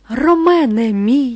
Ромене мій,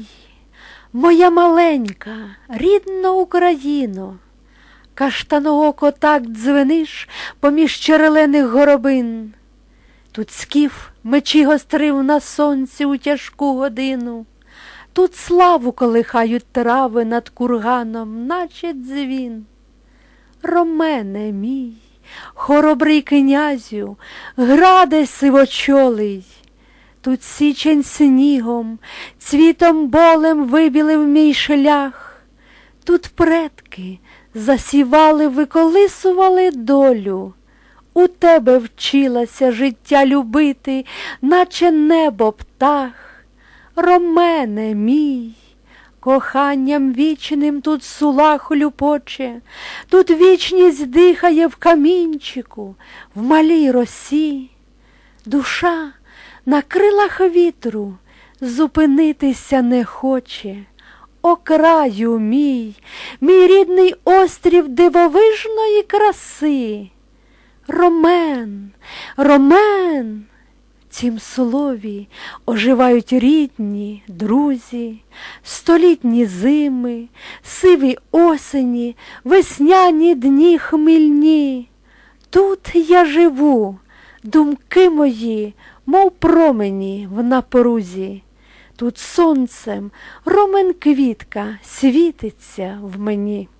моя рідна Україно, каштанооко так дзвениш поміж черелених горобин. Тут скіф мечі гострив на сонці у тяжку годину, тут славу колихають трави над курганом, наче дзвін. Ромене мій, хоробрий князю, граде сивочолий, тут січень снігом, цвітом болем вибілив мій шлях, тут предки засівали, виколисували долю, у тебе вчилася життя любити, наче небо птах. Ромене мій, коханням вічним тут сула хлюпоче, тут вічність дихає в камінчику, в малій росі. Душа на крилах вітру зупинитися не хоче. О краю мій, мій рідний острів дивовижної краси. Ромен, Ромен, в цім слові оживають рідні, друзі, столітні зими, сиві осені, весняні дні хмільні. Тут я живу, думки мої, мов промені в напрузі. Тут сонцем ромен квітка світиться в мені.